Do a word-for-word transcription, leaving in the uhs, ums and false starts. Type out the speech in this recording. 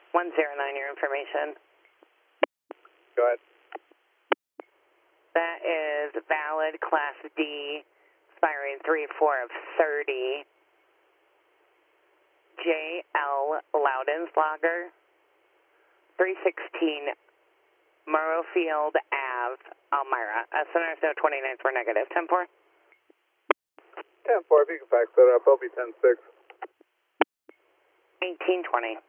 one zero nine, your information. Go ahead. That is valid Class D, expiring three four of thirty. J L Loudenslager, three sixteen Murrowfield Ave, Elmira. Uh, Center Snow twenty-nine for negative. ten four. ten four, if you can fax that up, I'll be ten six. eighteen twenty.